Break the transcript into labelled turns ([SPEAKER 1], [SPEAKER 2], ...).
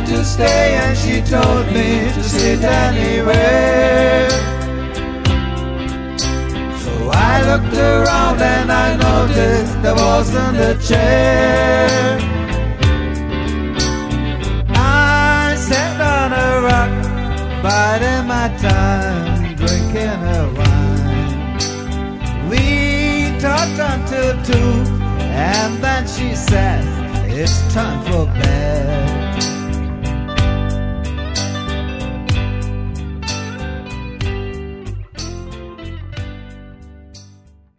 [SPEAKER 1] to stay, and she told me to sit anywhere. So I looked around and I noticed there wasn't a chair. I sat on a rock, biding my time, drinking a wine. We talked until 2, and then she said, it's time for bed.